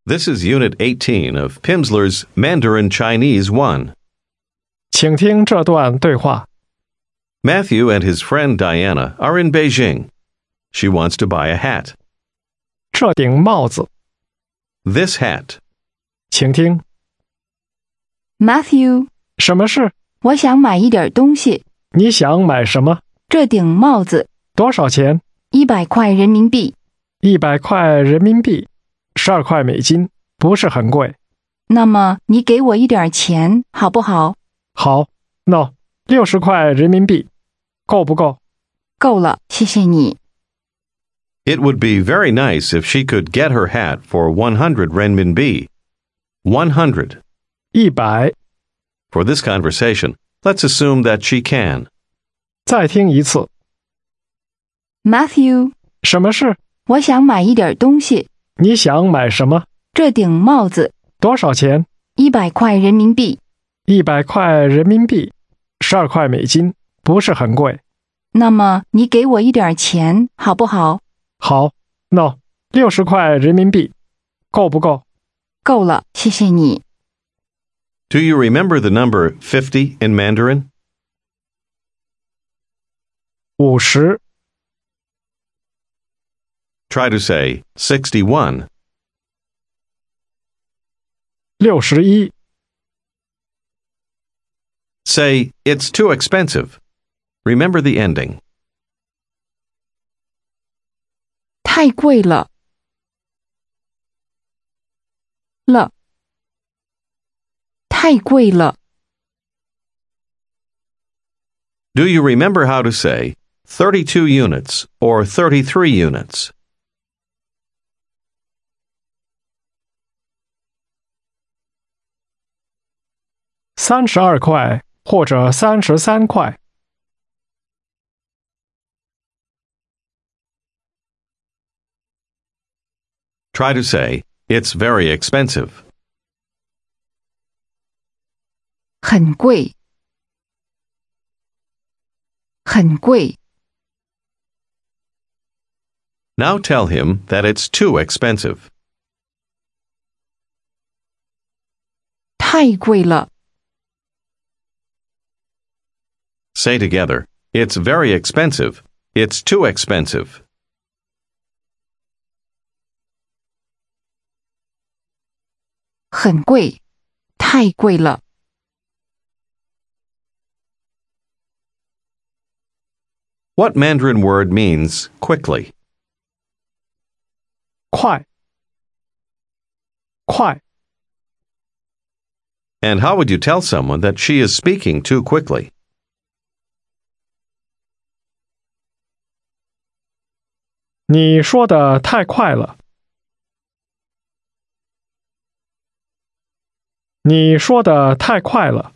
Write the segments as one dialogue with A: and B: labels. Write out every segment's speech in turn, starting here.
A: This is Unit 18 of Pimsleur's Mandarin Chinese 1.
B: 请听这段对话。
A: Matthew and his friend Diana are in Beijing. She wants to buy a hat.
B: 这顶帽子，
A: This hat.
B: 请听。
C: Matthew，
B: 什么事？
C: 我想买一点东西。
B: 你想买什么？
C: 这顶帽子
B: 多少钱
C: 100块人民币，
B: ？100块人民币，12块美金，不是很贵。
C: 那么你给我一点钱好不好？
B: 好，60块人民币，够不够？
C: 够了，谢谢你。
A: It would be very nice if she could get her hat for 100 renminbi. 100.
B: 100。
A: For this conversation, let's assume that she can.
B: 再听一次。
C: Matthew，
B: 什么事？
C: 我想买一点东西。
B: 你想买什么？
C: 这顶帽子
B: 多少钱
C: 100块人民币，
B: ？100块人民币，12块美金，不是很贵。
C: 那么你给我一点钱好不好？
B: 好，60块人民币，够不够？
C: 够了，谢谢你。
A: Do you remember the number 50 in Mandarin?
B: 50。
A: Try to say 61.
B: 61。
A: Say, it's too expensive. Remember the ending.
C: 太贵了。太贵了。
A: Do you remember how to say 32 units or 33 units?
B: 32块或者33块。
A: Try to say, it's very expensive.
C: 很贵，很贵。
A: Now tell him that it's too expensive.
C: 太贵了。
A: Say together, it's very expensive. It's too expensive.
C: 很贵，太贵了。
A: What Mandarin word means quickly?
B: 快，快。
A: And how would you tell someone that she is speaking too quickly?
B: 你说的太快了。你说的太快了。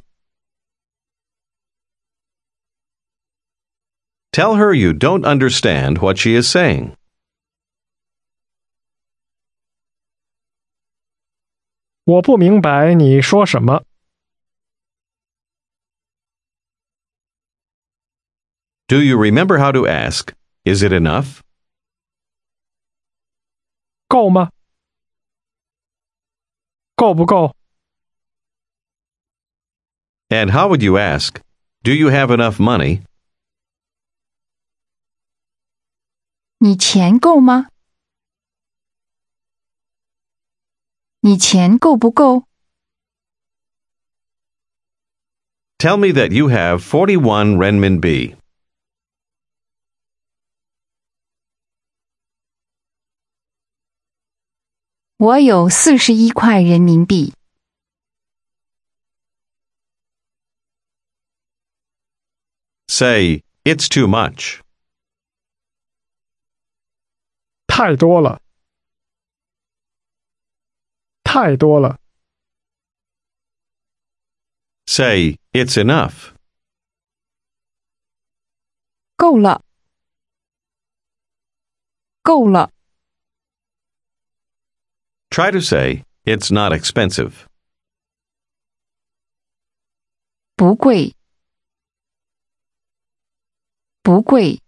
A: Tell her you don't understand what she is saying.
B: 我不明白你说什么。
A: Do you remember how to ask, is it enough?
B: 够吗？够不够？
A: And how would you ask, do you have enough money?
C: 你钱够吗？你钱够不够？
A: Tell me that you have 41 renminbi.
C: 我有41块人民币。
A: Say, it's too much.
B: 太多了。太多了。
A: Say, it's enough.
C: 够了，够了。
A: Try to say, it's not expensive.
C: 不贵，不贵。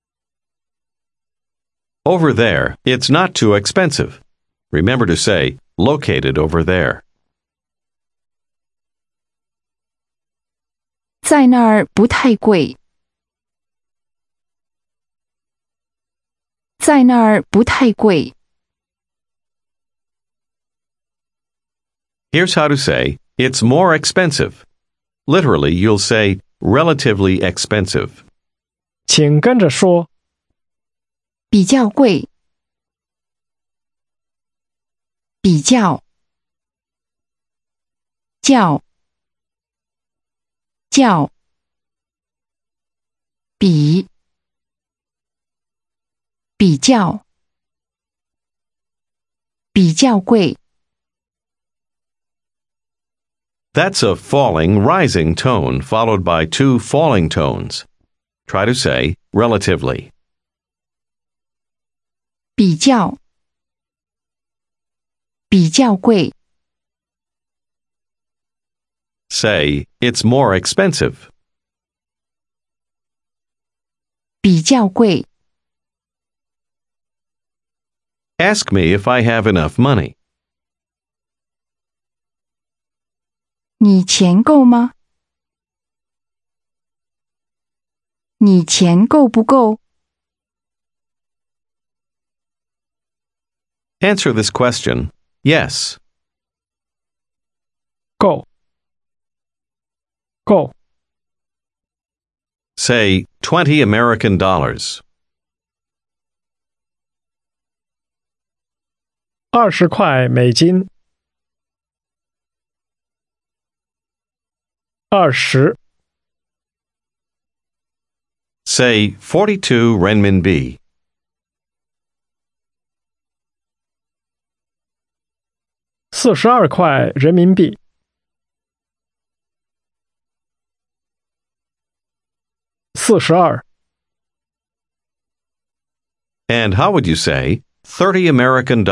A: Over there, it's not too expensive. Remember to say, located over there.
C: 在那儿不太贵。在那儿不太贵。
A: Here's how to say, it's more expensive. Literally, you'll say, relatively expensive.
B: 请跟着说，
C: 比较贵。比较。较。较。比。比较。比较贵。
A: That's a falling, rising tone followed by two falling tones. Try to say, relatively.
C: 比较。比较贵。
A: Say, it's more expensive.
C: 比较贵。
A: Ask me if I have enough money.
C: 你钱够吗？你钱够不够？
A: Answer this question, yes.
B: 够。够。
A: Say, $20 American.
B: 20块美金。20。
A: Say, 42 renminbi.
B: 42块人民币。42。
A: And how would you say, $30 American?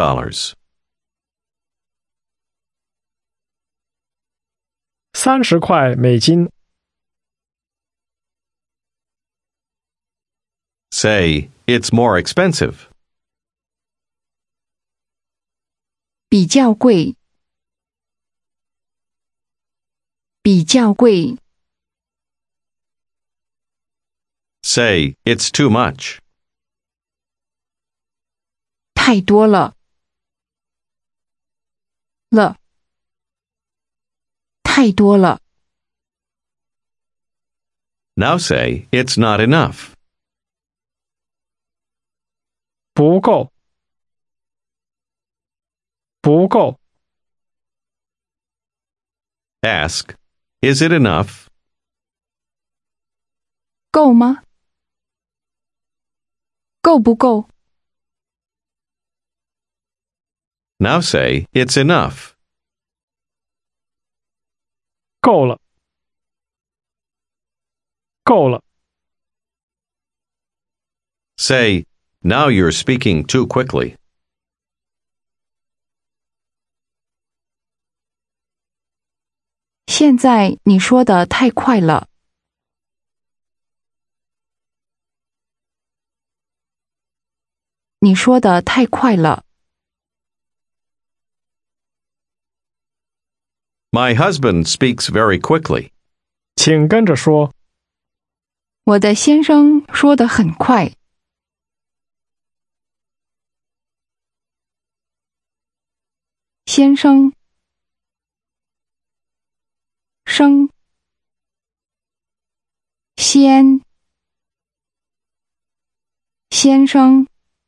B: 30块美金。
A: Say, it's more expensive.
C: 比较贵。比较贵。
A: Say, it's too much.
C: 太多了。了。太多了。
A: Now say, it's not enough.
B: 不够。不够。
A: Ask, is it enough?
C: 够吗？够不够？
A: Now say, it's enough.
B: 够了。够了。
A: Say, now you're speaking too quickly.
C: 现在你说的太快了。你说的太快了。
A: My husband speaks very quickly.
B: 请跟着说，
C: 我的先生说得很快。先生。生。先。先生。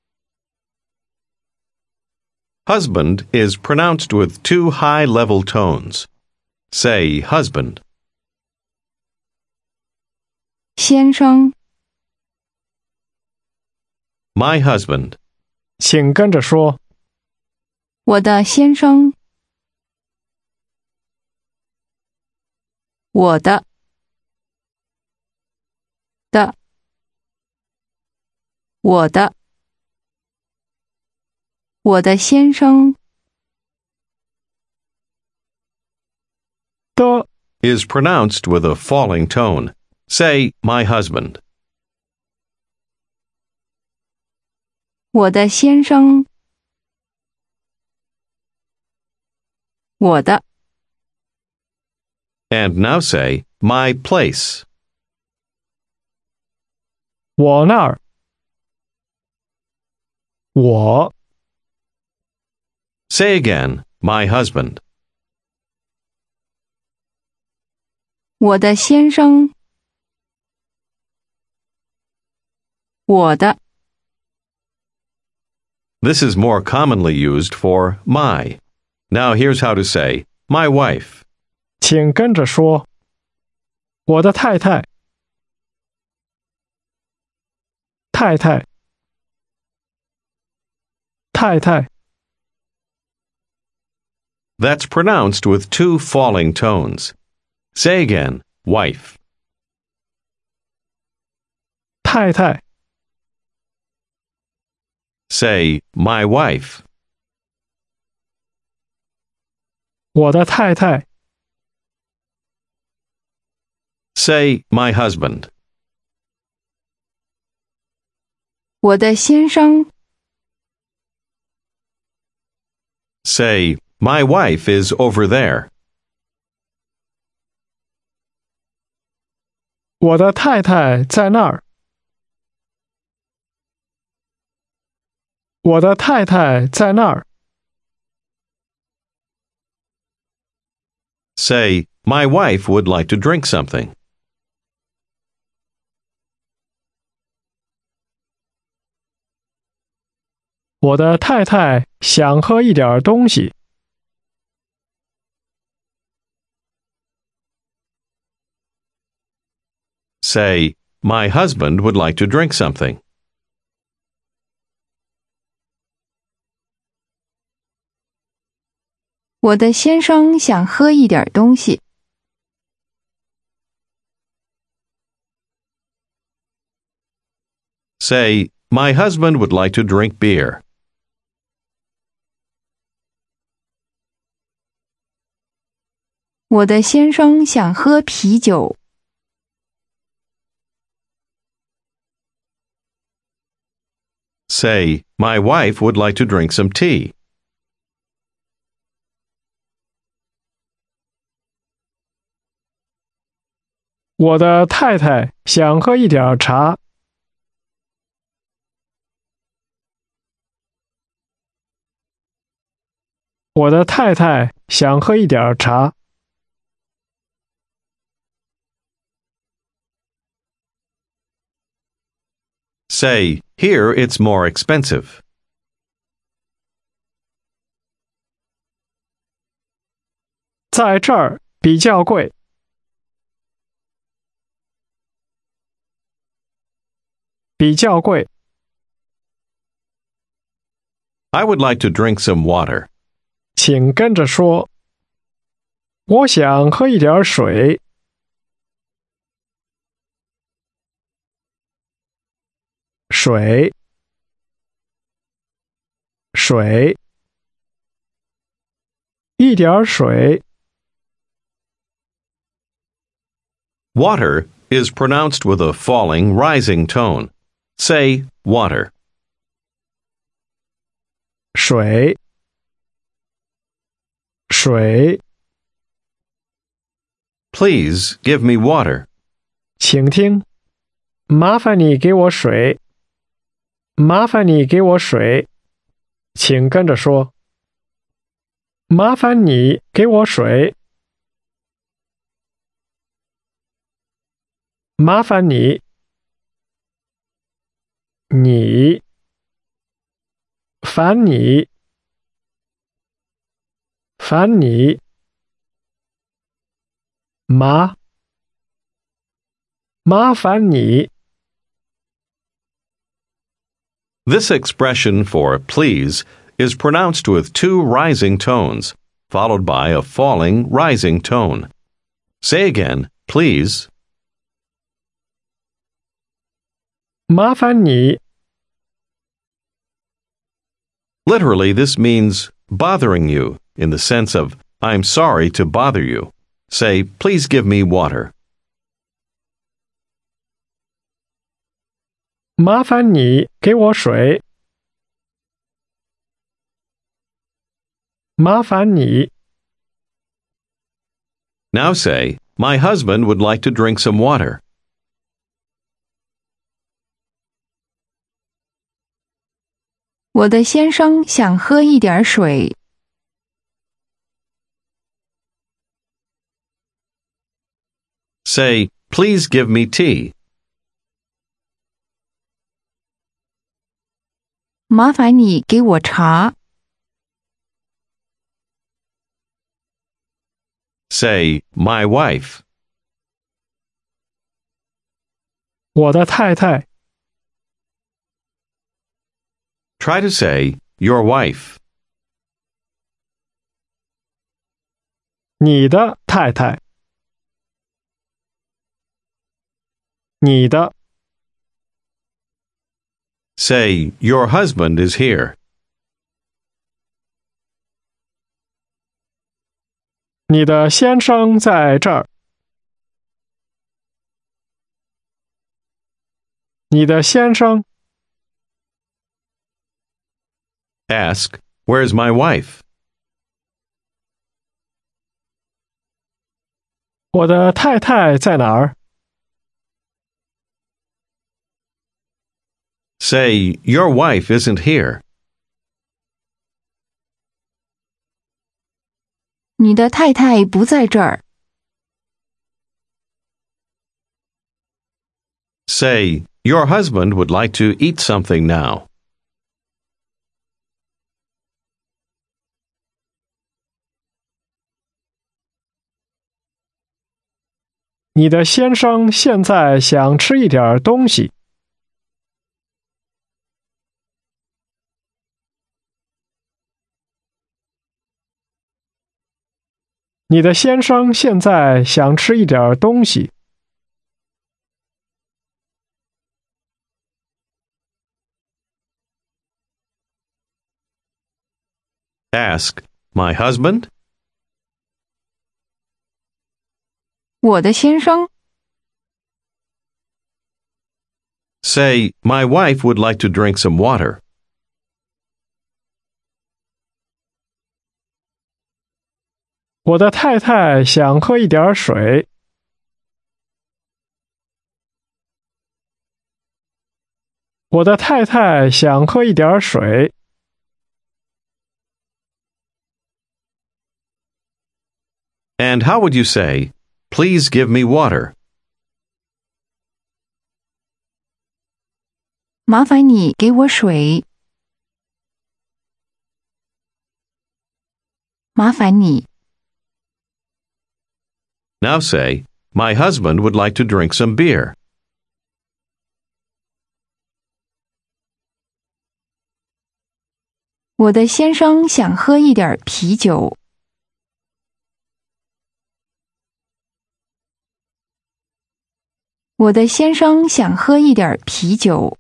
A: Husband is pronounced with two high level tones. Say, husband.
C: 先生。
A: My husband.
B: 请跟着说，
C: 我的先生。我的。的。我的。我的先生。
B: 的
A: is pronounced with a falling tone. Say, my husband.
C: 我的先生。 我的，
A: And now say, my place.
B: 我那儿，我，
A: Say again, my husband.
C: 我的先生，我的，
A: This is more commonly used for my. Now here's how to say, my wife.
B: 请跟着说，我的太太，太太，太太，
A: That's pronounced with two falling tones. Say again, wife.
B: 太太，
A: Say, my wife.
B: 我的太太，
A: Say, my husband.
C: 我的先生，
A: Say, my wife is over there.
B: 我的太太在那儿，我的太太在那儿，
A: Say, my wife would like to drink something.
B: 我的太太想喝一点东西，
A: Say, my husband would like to drink something.
C: 我的先生想喝一点东西。
A: Say, my husband would like to drink beer.
C: 我的先生想喝啤酒。
A: Say, my wife would like to drink some tea.
B: 我的太太想喝一点茶。我的太太想喝一点茶。
A: Say, here it's more expensive.
B: 在这儿比较贵。比较贵。
A: I would like to drink some water.
B: 请跟着说。我想喝一点水。水，水，一点水。
A: Water is pronounced with a falling, rising tone. Say, water.
B: 水，水，
A: Please give me water.
B: 请听，麻烦你给我水。麻烦你给我水。请跟着说。麻烦你给我水。麻烦你。你。烦你。烦你。麻烦你。
A: This expression for please is pronounced with two rising tones, followed by a falling, rising tone. Say again, please.
B: 麻烦你。
A: Literally, this means bothering you in the sense of, I'm sorry to bother you. Say, please give me water.
B: 麻烦你给我水。麻烦你。
A: Now say, My husband would like to drink some water.
C: 我的先生想喝一点水。
A: Say, Please give me tea.
C: 麻烦你给我茶。
A: Say, My wife.
B: 我的太太。
A: Try to say, Your wife.
B: 你的太太。你的。
A: Say, Your husband is here.
B: 你的先生在这儿。你的先生。
A: Ask, Where's my wife?
B: 我的太太在哪儿？
A: Say, Your wife isn't here.
C: 你的太太不在这儿。
A: Say, Your husband would like to eat something now.
B: 你的先生现在想吃一点东西。你的先生现在想吃一点东西。
A: Ask, My husband?
C: 我的先生。
A: Say, My wife would like to drink some water.
B: 我的太太想喝一点水。我的太太想喝一点水。
A: And how would you say, Please give me water?
C: 麻烦你给我水。麻烦你。
A: Now say, My husband would like to drink some beer.
C: 我的先生想喝一点啤酒。我的先生想喝一点啤酒。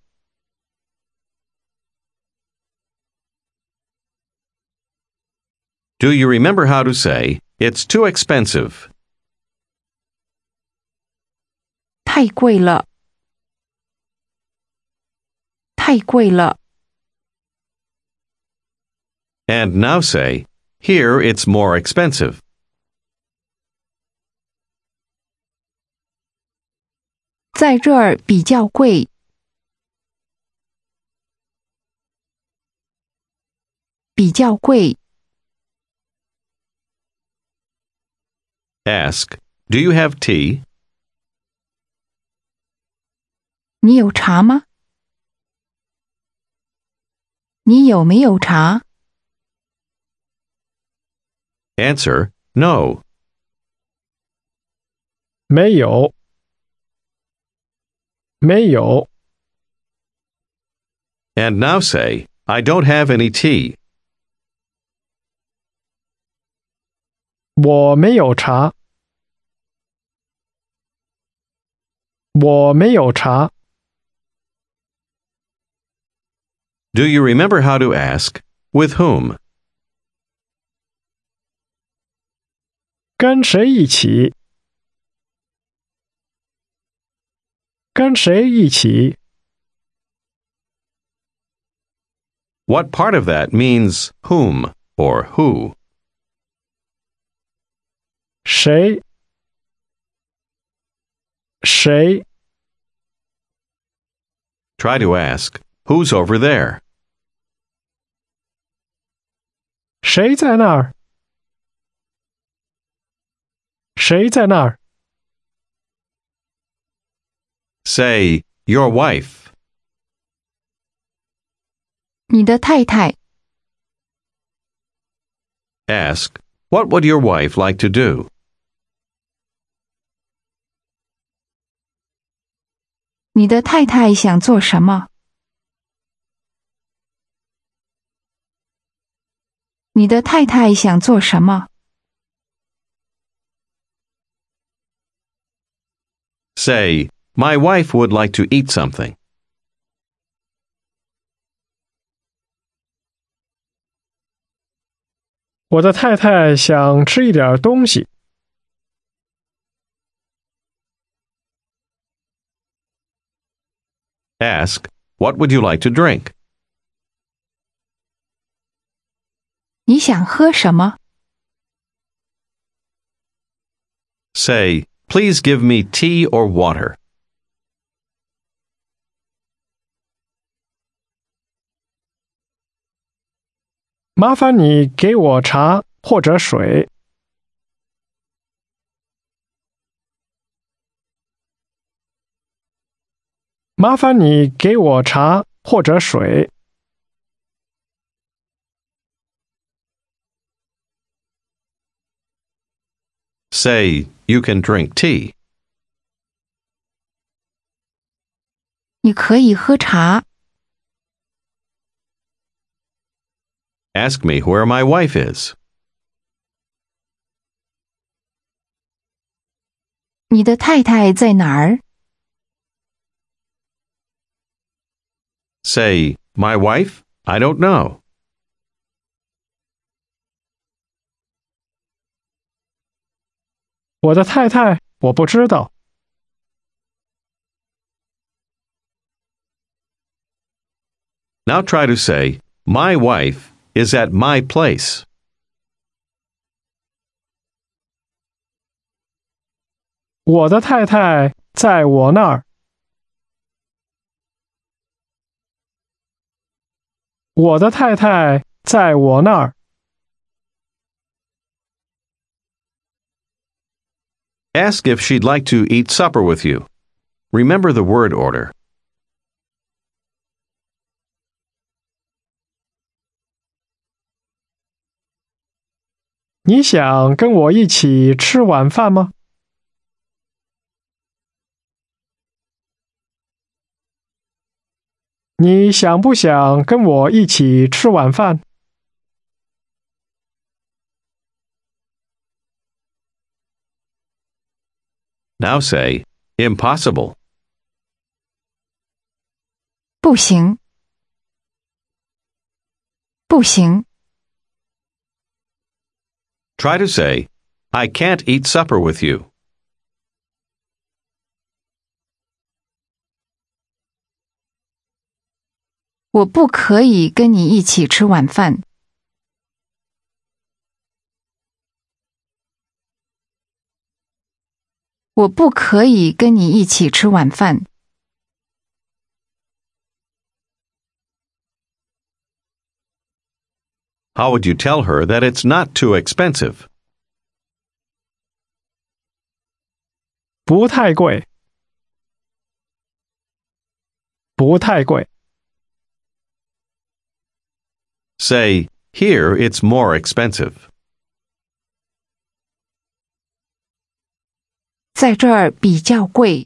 A: Do you remember how to say, It's too expensive?
C: 太贵了。太贵了。
A: And now say, Here it's more expensive.
C: 在这儿比较贵。比较贵。
A: Ask, Do you have tea?
C: 你有茶吗？你有没有茶？
A: Answer, No.
B: 没有。没有。
A: And now say, I don't have any tea.
B: 我没有茶。我没有茶。
A: Do you remember how to ask, With whom?
B: 跟谁一起？跟谁一起？
A: What part of that means whom or who?
B: 谁谁
A: Try to ask, Who's over there?
B: 谁在那儿？谁在那儿？
A: Say, Your wife.
C: 你的太太，
A: Ask, What would your wife like to do?
C: 你的太太想做什么？你的太太想做什么？
A: Say, My wife would like to eat something.
B: 我的太太想吃一点东西。
A: Ask, What would you like to drink?
C: 你想喝什么？
A: Say, Please give me tea or water.
B: 麻烦你给我茶或者水。麻烦你给我茶或者水。
A: Say, You can drink tea.
C: 你可以喝茶。
A: Ask me where my wife is.
C: 你的太太在哪儿？
A: Say, My wife? I don't know.
B: 我的太太，我不知道。
A: Now try to say, My wife is at my place.
B: 我的太太在我那儿。我的太太在我那儿。
A: Ask if she'd like to eat supper with you. Remember the word order.
B: 你想跟我一起吃晚饭吗？你想不想跟我一起吃晚饭？
A: Now say, Impossible.
C: 不行，不行，
A: Try to say, I can't eat supper with you.
C: 我不可以跟你一起吃晚饭。我不可以跟你一起吃晚饭。
A: How would you tell her that it's not too expensive?
B: 不太贵，不太贵。
A: Say, Here it's more expensive.
C: 在这儿比较贵，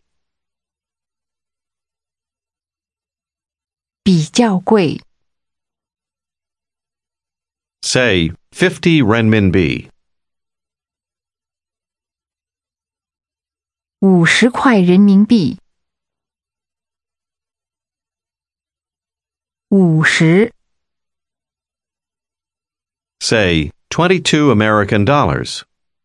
C: 比较贵。
A: Say, 50 renminbi.
C: 50块人民币。50。
A: Say, 22 American dollars.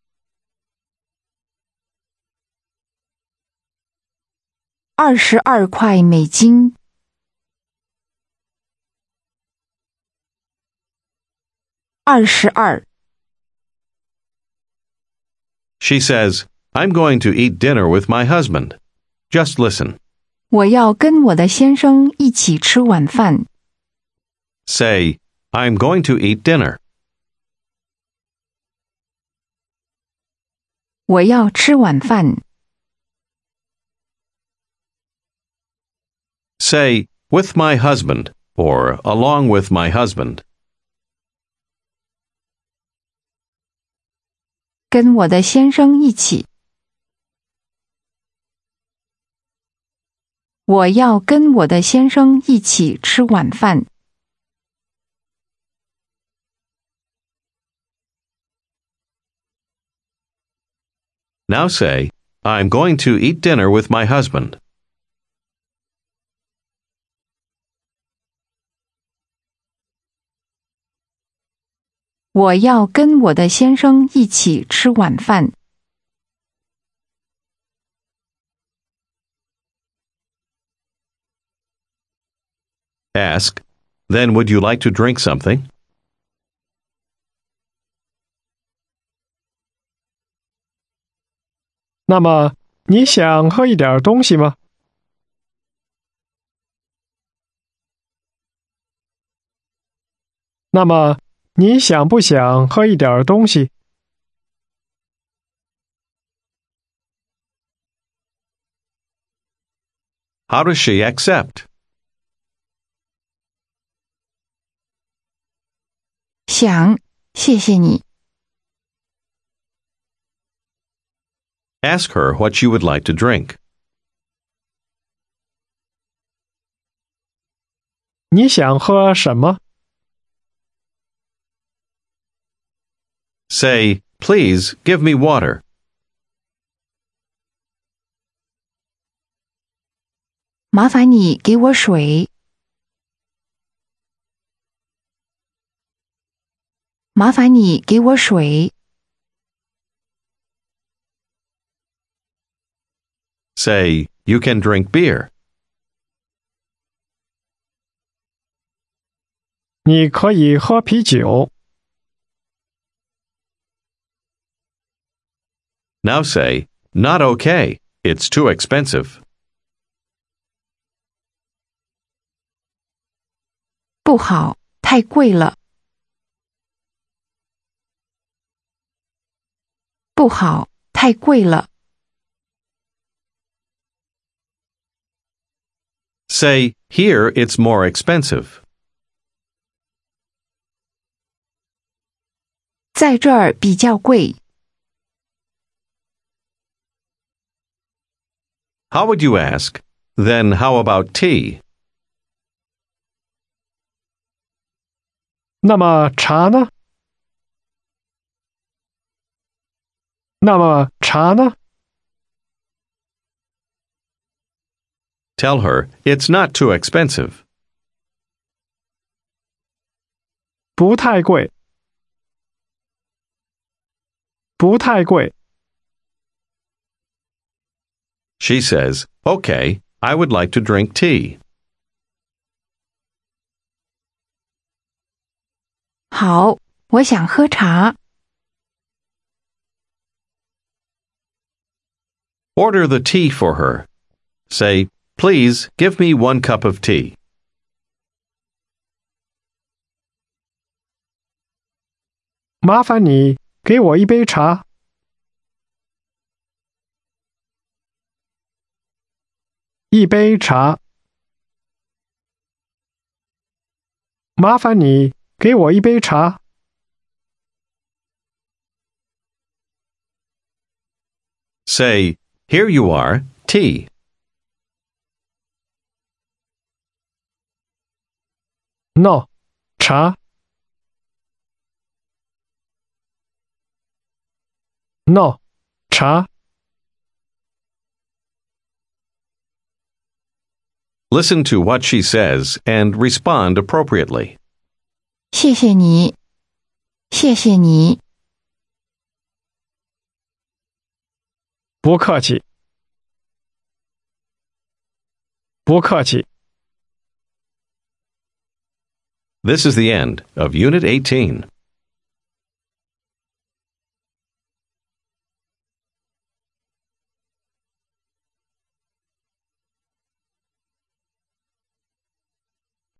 C: 22块美金。22。
A: She says, I'm going to eat dinner with my husband. Just listen.
C: 我要跟我的先生一起吃晚饭。
A: Say, I'm going to eat dinner.
C: 我要吃晚饭。
A: Say, with my husband, or along with my husband.
C: 跟我的先生一起。我要跟我的先生一起吃晚饭。
A: Now say, I'm going to eat dinner with my husband.
C: 我要跟我的先生一起吃晚饭。
A: Ask, then would you like to drink something?
B: 那么你想喝一点东西吗？那么你想不想喝一点东西？
A: How does she accept?
C: 想，谢谢你。
A: Ask her what she would like to drink.
B: 你想喝什么？
A: Say, please give me water.
C: 麻烦你给我水。麻烦你给我水。
A: Say, you can drink beer.
B: 你可以喝啤酒。
A: Now say, not okay. It's too expensive.
C: 不好，太贵了。不好，太贵了。
A: Say, here it's more expensive.
C: 在这儿比较贵。
A: How would you ask? Then how about tea?
B: 那么茶呢？那么茶呢？
A: Tell her it's not too expensive.
B: 不太贵。不太贵。
A: She says, okay, I would like to drink tea.
C: 好，我想喝茶。
A: Order the tea for her. Say, please give me 1 cup of tea.
B: 麻烦你给我一杯茶。一杯茶。麻烦你给我一杯茶。
A: Say, here you are, tea.
B: No, 茶。No, 茶。
A: Listen to what she says and respond appropriately.
C: 谢谢你，谢谢你。
B: 不客气。不客气。
A: This is the end of Unit 18.